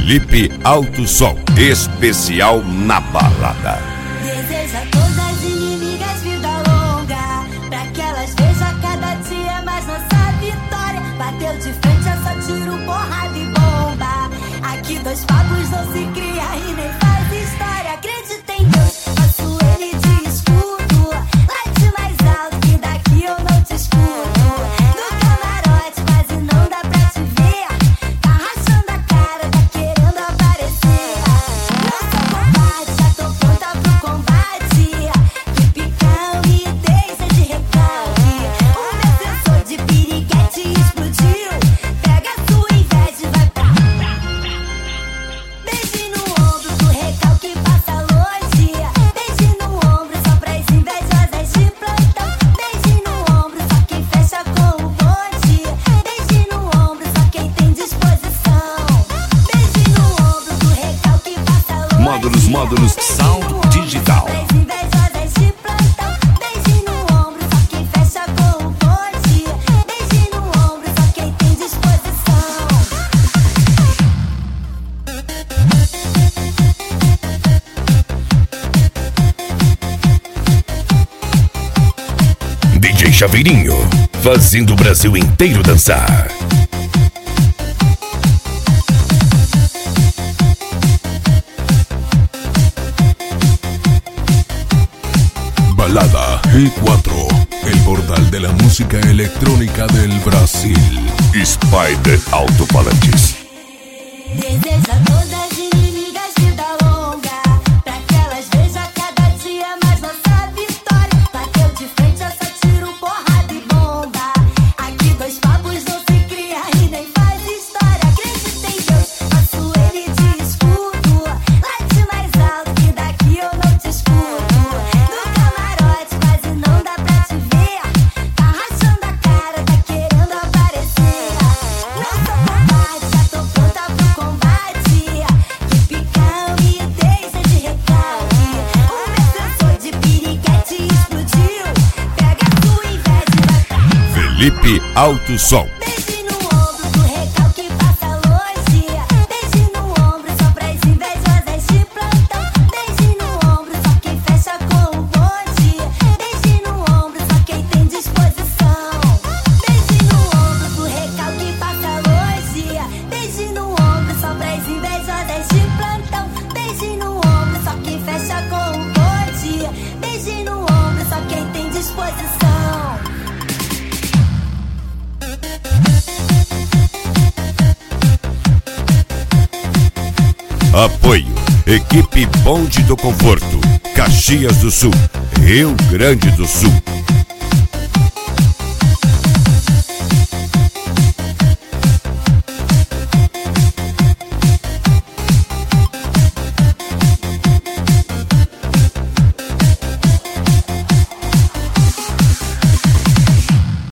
Felipe Alto Som, especial na balada. Deseja a todas as inimigas vida longa, pra que elas vejam cada dia mais nossa vitória. Bateu de frente, é só tiro, porrada e bomba. Aqui dois papos não se cria e nem faz história. Acredita em Deus, faço ele de escudo. Late mais alto que daqui eu não te escuto. No camarote quase não dá pra te ver. Tá rachando a cara, tá querendo aparecer. Não sou covarde, já tô pronta pro combate. Que picão e deixa de recalque. O meu sensor de piriguete explodiu. Pega a sua inveja e vai pra. Beijo no ombro do recalque passa longe. Beijo no ombro só pras invejosas de plantão. Beijo no ombro só quem fecha com o bonde. Beijo no ombro só quem tem disposição. Beijo no ombro do recalque passa longe. Módulos Sound Digital. Pras invejosas de plantão. Beijo no ombro só quem fecha com o bonde. Beijo no ombro só quem tem disposição. DJ Chaveirinho, fazendo o Brasil inteiro dançar. Balada G4, el portal de la música electrónica del Brasil. Spider Autopalantes. Deseja a todas as inimigas vida longa, pra que elas vejam cada dia mais nossa vitória. Bateu de frente, é só tiro, porrada e bomba. Aqui dois papos não se cria e nem faz história. Acredita em Deus, faço ele de escudo. Late mais alto que daqui eu não te escuto. No camarote quase não dá pra te ver. Tá rachando a cara, tá querendo aparecer. Não sou covarde, já tô pronta pro combate. Que picão e deixa de recalque. O meu sensor de piriguete explodiu. Pega a sua inveja e vai pra. Felipe Alto Som. Beijo no ombro do recalque passa longe. Beijo no ombro só pras invejosas de plantão. Beijo no ombro só quem fecha com o bonde. Beijo no ombro só quem tem disposição. Beijo no ombro do recalque passa longe. Beijo no ombro só pras invejosas de plantão. Beijo no ombro só quem fecha com o bonde. Beijo no ombro só quem tem disposição. Apoio, equipe Bonde do Conforto, Caxias do Sul, Rio Grande do Sul.